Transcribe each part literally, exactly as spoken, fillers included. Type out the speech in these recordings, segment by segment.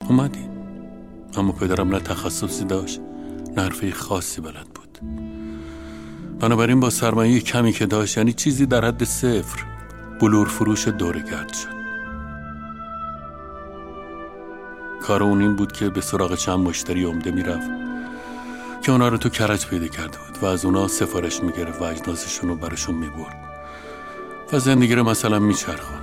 اومدیم، اما پدرم نه تخصصی داشت نه حرفه خاصی بلد بود. بنابراین با سرمایه کمی که داشت، یعنی چیزی در حد صفر، بلور فروش دورگرد شد. کار اون این بود که به سراغ چند مشتری عمده میرفت که اونا رو تو کرج پیدا کرده بود و از اونا سفارش میگرفت و اجناسشون رو براشون میبرد و زندگی رو مثلا میچرخون.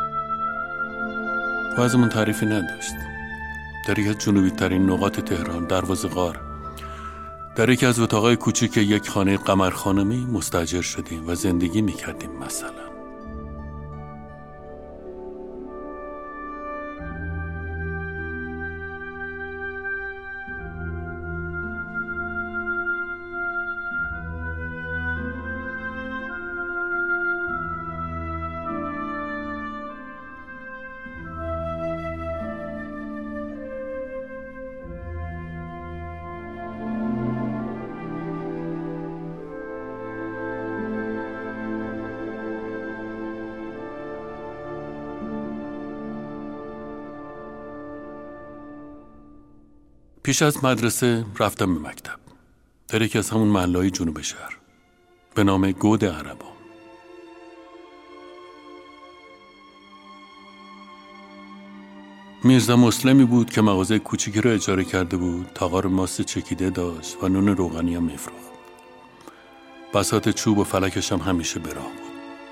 وضعمون تعریفی نداشت. در یکی از جنوبی ترین نقاط تهران، دروازه غار، در یکی از اتاقای کوچیک یک خانه قمرخانمی مستاجر شدیم و زندگی میکردیم. مثلا پیش از مدرسه رفتم به مکتب در یکی از همون محله‌های جنوب شهر به نام گود عربان. میرزا مسلمی بود که مغازه کوچیکی رو اجاره کرده بود. تاغار ماست چکیده داشت و نون روغنی هم میفروخت. بساط چوب و فلکش هم همیشه به راه بود.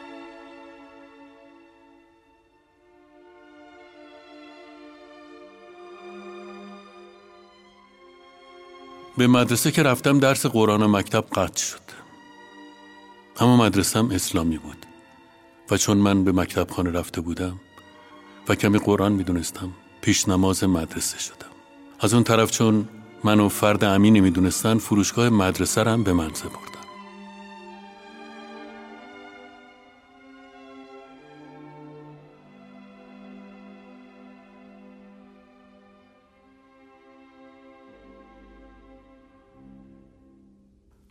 به مدرسه که رفتم درس قرآن و مکتب قطع شد. اما مدرسه هم اسلامی بود و چون من به مکتب خانه رفته بودم و کمی قرآن میدونستم، پیش نماز مدرسه شدم. از اون طرف چون منو فرد امینی میدونستن، فروشگاه مدرسه رو هم به من سپردن.